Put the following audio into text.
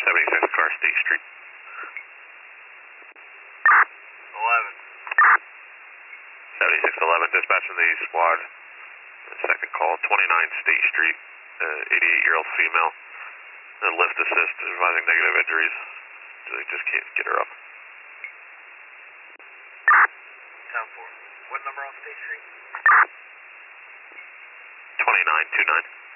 76 car, State Street. 11. 7611, dispatch from the squad. Second call, 29 State Street, 88-year-old female. Lift assist, advising negative injuries. They just can't get her up. 10-4. What number on State Street? 2929.